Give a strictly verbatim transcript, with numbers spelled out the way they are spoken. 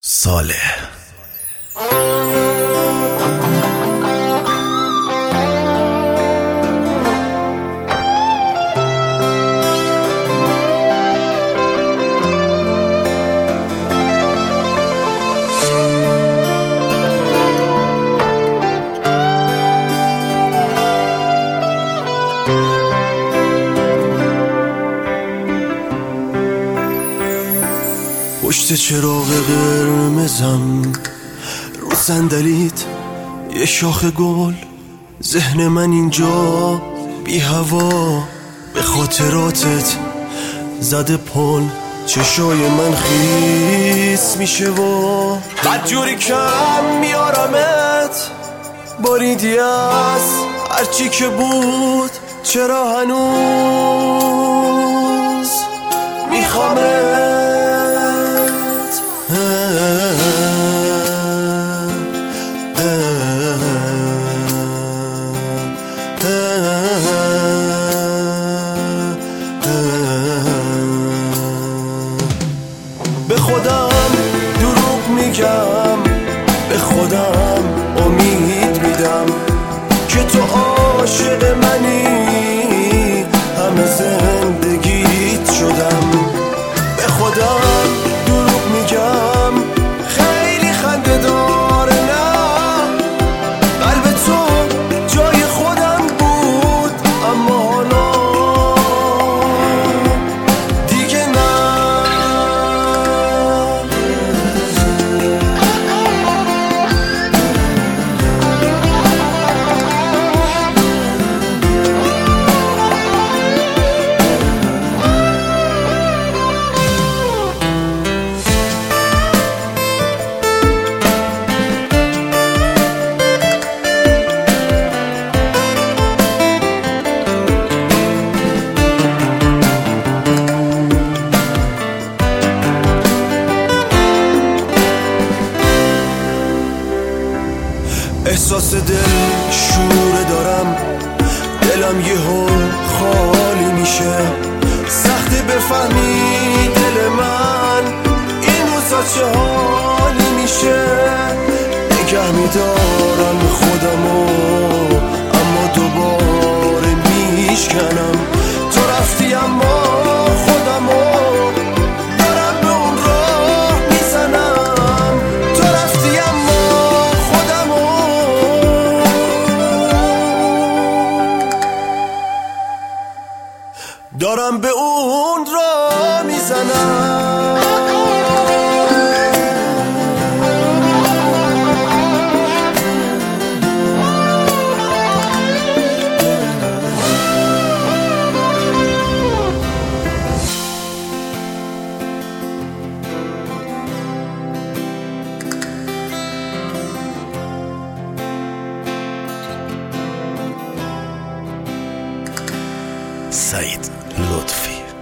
صالح. پشت چراغ قرمزم رو صندلیت یه شاخ گل، ذهن من اینجا بی هوا به خاطراتت زده پل، چشای من خیس میشه و بدجوری کم میارمت، باریدی از هرچی که بود، چرا هنوز میخوامت. به خودم دروغ میگم، به خودم امید میدم که تو عاشق منی، همه زندگیت شدم. به خودم دروغ میگم، خیلی خنده داره، نه قلب تو جای خودم بود، اما حالا دیگه نه. احساس دل شوره دارم، دلم یهو خالی میشه، سخته بفهمی دل من این روزا چه حالی میشه. نگه میدارم خودمو اما دوباره میشکنم، تو رفتی اما خودمو دارم به اون راه میزنم، تو رفتی اما دارم به اون را میزنم. سعید لطفی.